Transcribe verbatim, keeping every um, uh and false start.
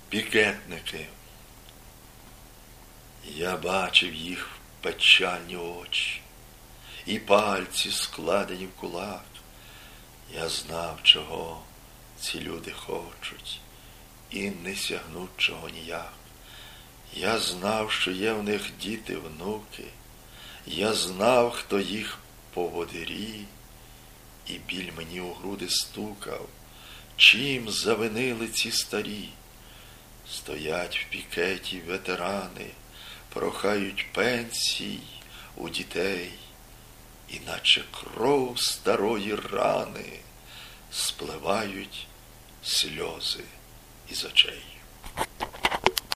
Пікетники. Я бачив їх печальні очі, і пальці складені в кулак. Я знав, чого ці люди хочуть, і не сягнуть чого ніяк. Я знав, що є в них діти, внуки. Я знав, хто їх поводирі, і біль мені у груди стукав. Чим завинили ці старі? Стоять в пікеті ветерани, прохають пенсій у дітей, іначе кров старої рани спливають сльози із очей.